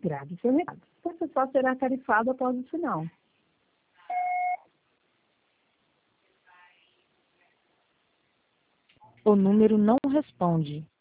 Grave seu recado. Você só será tarifado após o sinal. O número não responde.